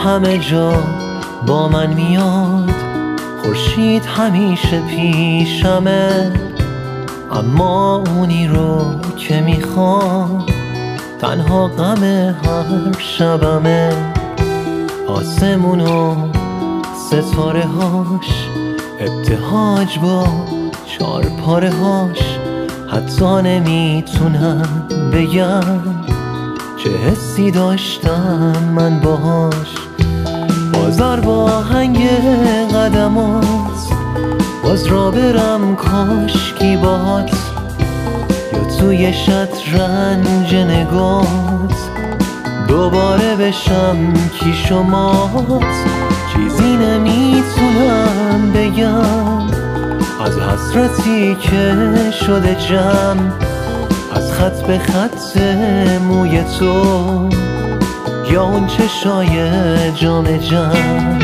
همه جا با من میاد، خورشید همیشه پیشمه، اما اونی رو که میخوام تنها غم هر شبمه. آسمون و ستاره هاش، ابتهاج با چارپاره هاش، حتی نمیتونم بگم چه حسی داشتم من باهاش. بازار با آهنگ قدمات، باز را برم کاشکی باهات، یا توی شطرنج نگات دوباره بشم کیش و مات. چیزی نمیتونم بگم از حسرتی که شده جمع، از خط به خط موی تو یا اون چشای جام جم.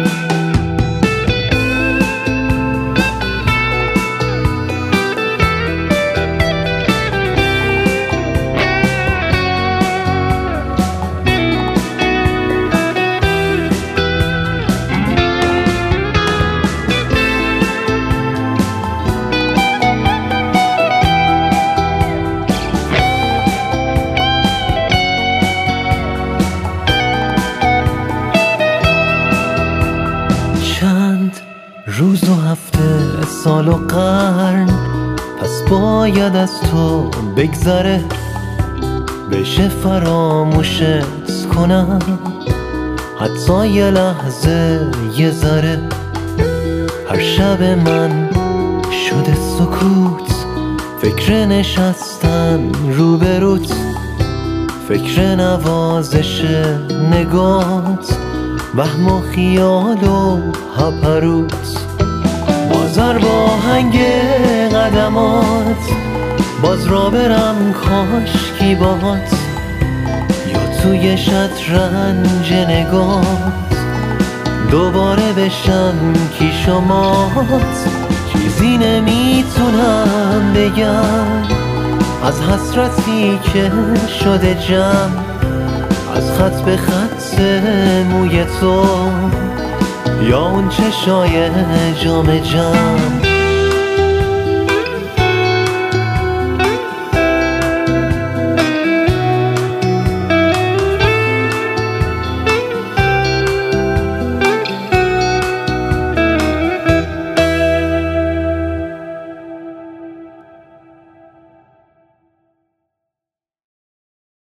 روز و هفته، سال و قرن، پس باید از تو بگذره، بشه فراموشت کنم حتی یه لحظه یه ذره. هر شب من شده سکوت، فکر نشستن روبروت، فکر نوازش نگات، وهم و خیال و هپروت. بازار با آهنگ قدمات، باز را برم کاشکی باهات، یا توی شطرنج نگات دوباره بشم کیش و مات. چیزی نمیتونم بگم از حسرتی که شده جمع، از خط به خط موی تو یا اون چشای جام جم.